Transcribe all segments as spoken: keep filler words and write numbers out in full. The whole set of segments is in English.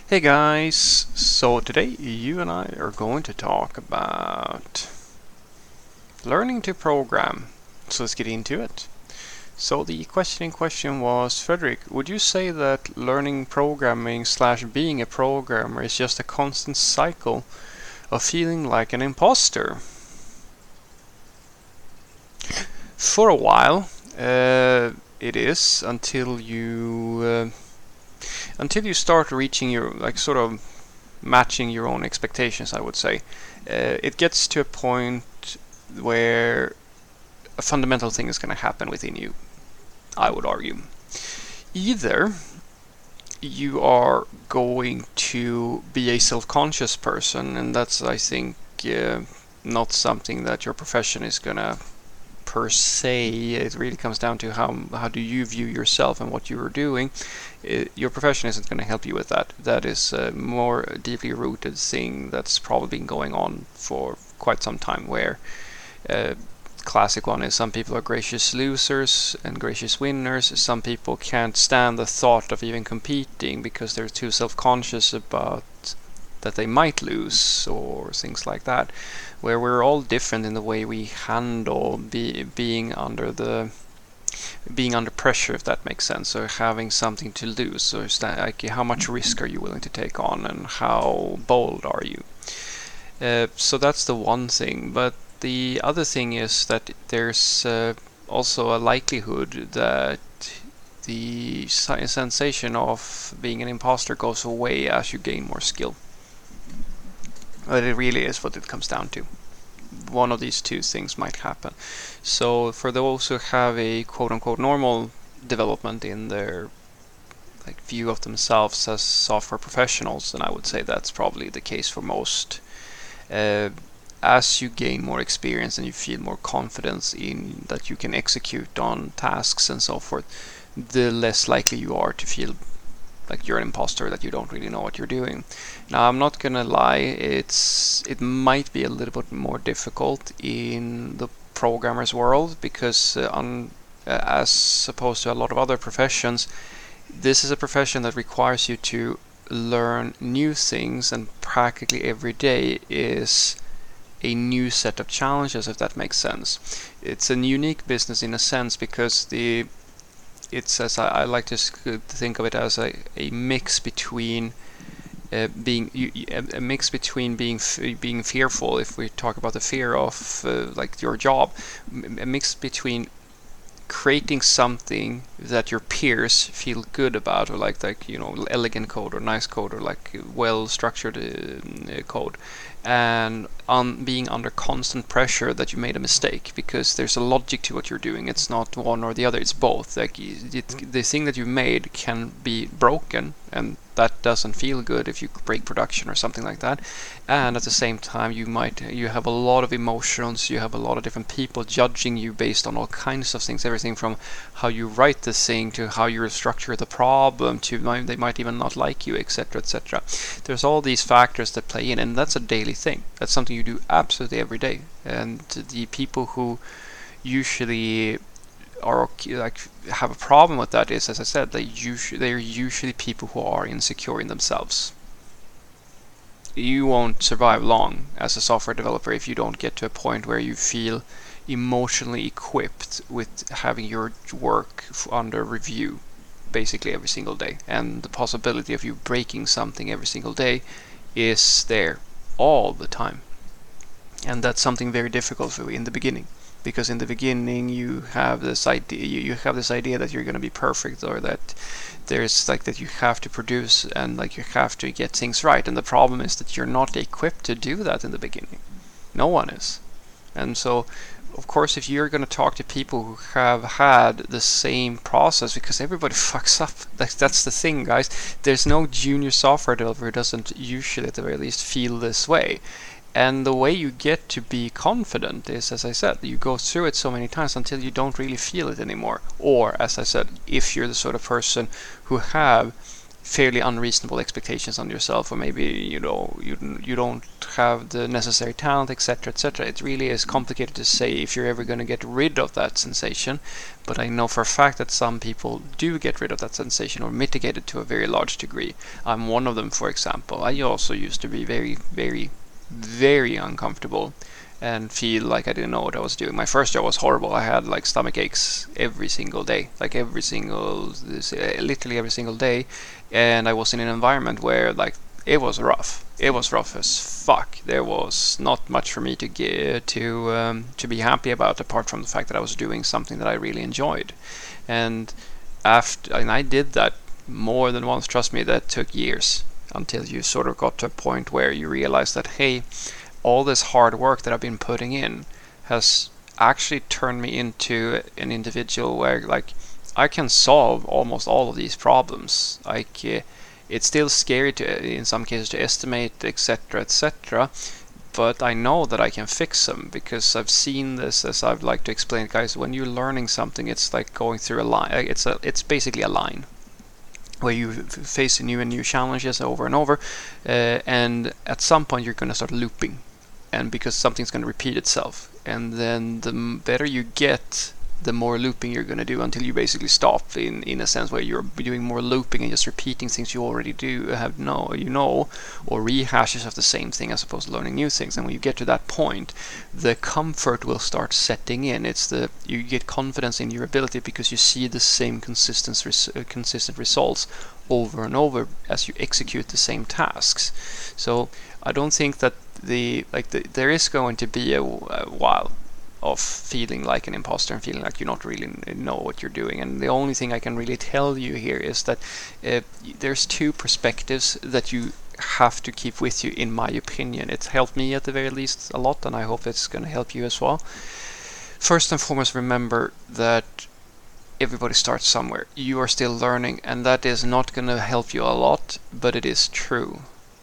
Hey guys, so today you and I are going to talk about learning to program. So let's get into it. So the question in question was, Frederick, would you say that learning programming slash being a programmer is just a constant cycle of feeling like an imposter? For a while, uh, it is until you uh, until you start reaching your like sort of matching your own expectations, I would say. Uh, it gets to a point where a fundamental thing is going to happen within you, I would argue. Either you are going to be a self-conscious person, and that's, I think, uh, not something that your profession is going to per se. It really comes down to how how do you view yourself and what you are doing. It, your profession isn't going to help you with that. That is a more deeply rooted thing that's probably been going on for quite some time. Where uh, classic one is some people are gracious losers and gracious winners. Some people can't stand the thought of even competing because they're too self-conscious about that they might lose or things like that, where we're all different in the way we handle be, being under the being under pressure, if that makes sense, or having something to lose. So is that, like, how much risk are you willing to take on, and how bold are you? Uh, so that's the one thing. But the other thing is that there's uh, also a likelihood that the sensation of being an imposter goes away as you gain more skill. But it really is what it comes down to. One of these two things might happen. So for those who have a quote-unquote normal development in their like view of themselves as software professionals, then I would say that's probably the case for most. Uh, as you gain more experience and you feel more confidence in that you can execute on tasks and so forth, the less likely you are to feel like you're an imposter, that you don't really know what you're doing. Now, I'm not gonna lie, it's it might be a little bit more difficult in the programmer's world because uh, on, uh, as opposed to a lot of other professions, this is a profession that requires you to learn new things, and practically every day is a new set of challenges, if that makes sense. It's a unique business in a sense because the it's as I, I like to think of it as a, a mix between uh, being you, a mix between being being fearful, if we talk about the fear of uh, like your job, a mix between creating something that your peers feel good about, or like like you know elegant code or nice code or like well structured uh, code, and on being under constant pressure that you made a mistake, because there's a logic to what you're doing. It's not one or the other, it's both. Like it, the thing that you made can be broken, and that doesn't feel good if you break production or something like that. And at the same time, you might you have a lot of emotions, you have a lot of different people judging you based on all kinds of things, everything from how you write the thing to how you structure the problem to they might even not like you, etc, etc. There's all these factors that play in, and that's a daily thing. That's something you do absolutely every day. And the people who usually are like have a problem with that is, as I said, they usually they're usually people who are insecure in themselves. You won't survive long as a software developer if you don't get to a point where you feel emotionally equipped with having your work under review basically every single day, and the possibility of you breaking something every single day is there all the time. And that's something very difficult for you in the beginning, because in the beginning you have this idea you have this idea that you're going to be perfect, or that there's like that you have to produce and like you have to get things right. And the problem is that you're not equipped to do that in the beginning. No one is. And so of course, if you're going to talk to people who have had the same process, because everybody fucks up. That's, that's the thing, guys. There's no junior software developer who doesn't usually, at the very least, feel this way. And the way you get to be confident is, as I said, you go through it so many times until you don't really feel it anymore. Or, as I said, if you're the sort of person who have fairly unreasonable expectations on yourself, or maybe you know you you don't have the necessary talent, etc, etc. It really is complicated to say if you're ever going to get rid of that sensation, but I know for a fact that some people do get rid of that sensation or mitigate it to a very large degree. I'm one of them, for example. I also used to be very very very uncomfortable and feel like I didn't know what I was doing. My first job was horrible. I had like stomach aches every single day, like every single, literally every single day, and I was in an environment where like it was rough. It was rough as fuck. There was not much for me to get to um, to be happy about, apart from the fact that I was doing something that I really enjoyed. And after, and I did that more than once. Trust me, that took years until you sort of got to a point where you realize that, hey, all this hard work that I've been putting in has actually turned me into an individual where like I can solve almost all of these problems. Like uh, it's still scary to, in some cases, to estimate, etc, etc, but I know that I can fix them because I've seen this. As I've like to explain, guys, when you're learning something, it's like going through a line. It's a it's basically a line where you face new and new challenges over and over, uh, and at some point you're going to start looping, and because something's going to repeat itself, and then the better you get, the more looping you're going to do until you basically stop, in in a sense where you're doing more looping and just repeating things you already do have know you know or rehashes of the same thing as opposed to learning new things. And when you get to that point, the comfort will start setting in. It's the you get confidence in your ability because you see the same consistent res, uh, consistent results over and over as you execute the same tasks. So I don't think that the like the, there is going to be a, a while of feeling like an imposter and feeling like you not really know what you're doing. And the only thing I can really tell you here is that uh, there's two perspectives that you have to keep with you, in my opinion. It's helped me at the very least a lot, and I hope it's going to help you as well. First and foremost, remember that everybody starts somewhere. You are still learning, and that is not going to help you a lot, but it is true.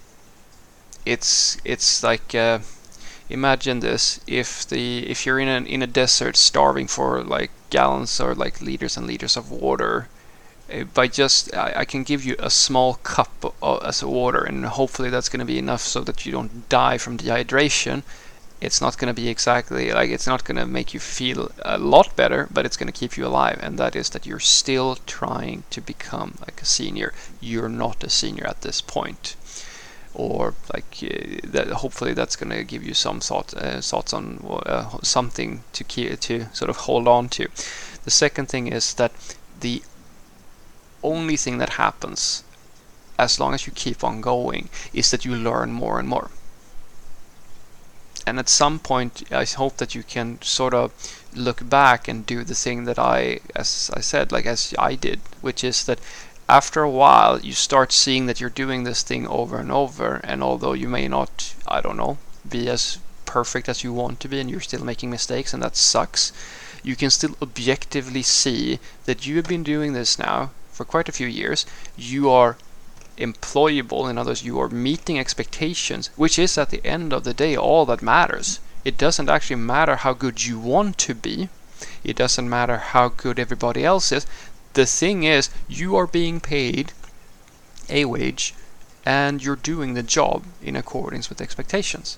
It's it's like uh, imagine this: if the if you're in an in a desert, starving for like gallons or like liters and liters of water, uh, by just I, I can give you a small cup of, as a water, and hopefully that's going to be enough so that you don't die from dehydration. It's not going to be exactly like it's not going to make you feel a lot better, but it's going to keep you alive, and that is that you're still trying to become like a senior. You're not a senior at this point. Or like uh, that. Hopefully, that's going to give you some thought, uh, thoughts on uh, something to keep, to sort of hold on to. The second thing is that the only thing that happens, as long as you keep on going, is that you learn more and more. And at some point, I hope that you can sort of look back and do the thing that I, as I said, like as I did, which is that after a while, you start seeing that you're doing this thing over and over, and although you may not, I don't know, be as perfect as you want to be, and you're still making mistakes, and that sucks, you can still objectively see that you have been doing this now for quite a few years. You are employable, in other words, you are meeting expectations, which is at the end of the day all that matters. It doesn't actually matter how good you want to be. It doesn't matter how good everybody else is. The thing is, you are being paid a wage and you're doing the job in accordance with expectations.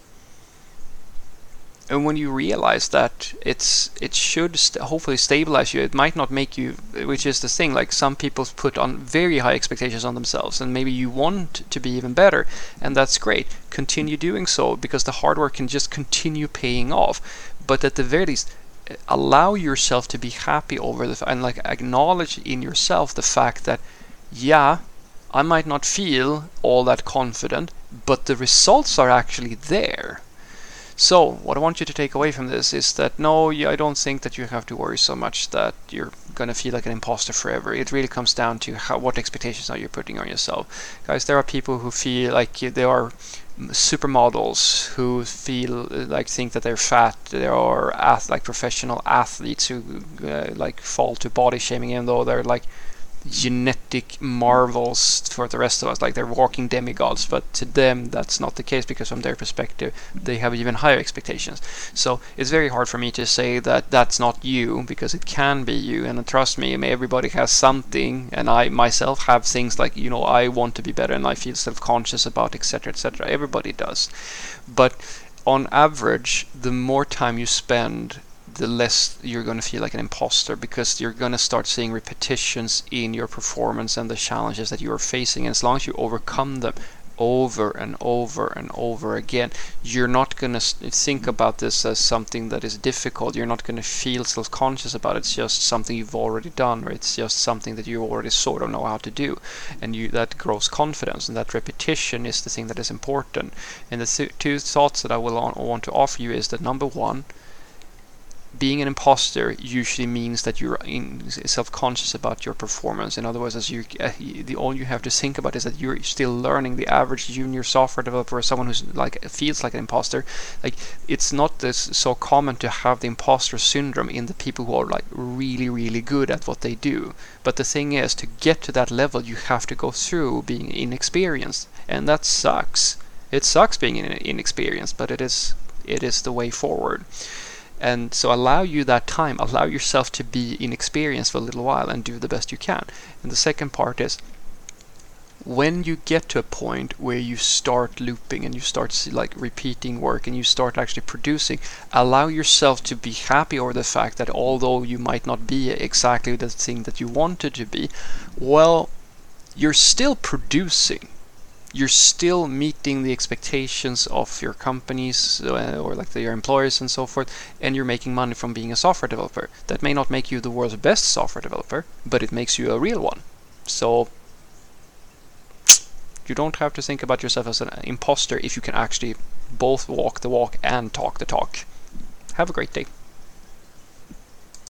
And when you realize that, it's it should st- hopefully stabilize you. It might not make you, which is the thing, like some people put on very high expectations on themselves, and maybe you want to be even better, and that's great. Continue doing so, because the hard work can just continue paying off. But at the very least, allow yourself to be happy over the and like acknowledge in yourself the fact that, yeah, I might not feel all that confident, but the results are actually there. So what I want you to take away from this is that no, I don't think that you have to worry so much that you're going to feel like an imposter forever. It really comes down to how, what expectations are you putting on yourself. Guys, there are people who feel like they are supermodels, who feel like think that they're fat. There are ath- like professional athletes who uh, like fall to body shaming, even though they're like genetic marvels for the rest of us, like they're walking demigods, but to them that's not the case, because from their perspective they have even higher expectations. So it's very hard for me to say that that's not you, because it can be you. And trust me, everybody has something, and I myself have things like, you know, I want to be better and I feel self-conscious about, etc, etc. Everybody does. But on average, the more time you spend, the less you're going to feel like an imposter, because you're going to start seeing repetitions in your performance and the challenges that you are facing. And as long as you overcome them over and over and over again, you're not going to think about this as something that is difficult. You're not going to feel self-conscious about it. It's just something you've already done, or it's just something that you already sort of know how to do, and you that grows confidence. And that repetition is the thing that is important. And the th- two thoughts that I will want to offer you is that, number one, being an imposter usually means that you're in, self-conscious about your performance. In other words, as you, uh, the all you have to think about is that you're still learning. The average junior software developer, or someone who's like feels like an imposter, like it's not this so common to have the imposter syndrome in the people who are like really, really good at what they do. But the thing is, to get to that level, you have to go through being inexperienced, and that sucks. It sucks being inexperienced, but it is it is the way forward. And so allow you that time, allow yourself to be inexperienced for a little while and do the best you can. And the second part is, when you get to a point where you start looping and you start like repeating work and you start actually producing, allow yourself to be happy over the fact that although you might not be exactly the thing that you wanted to be, well, you're still producing. You're still meeting the expectations of your companies uh, or like the, your employers and so forth, and you're making money from being a software developer. That may not make you the world's best software developer, but it makes you a real one. So you don't have to think about yourself as an imposter if you can actually both walk the walk and talk the talk. Have a great day.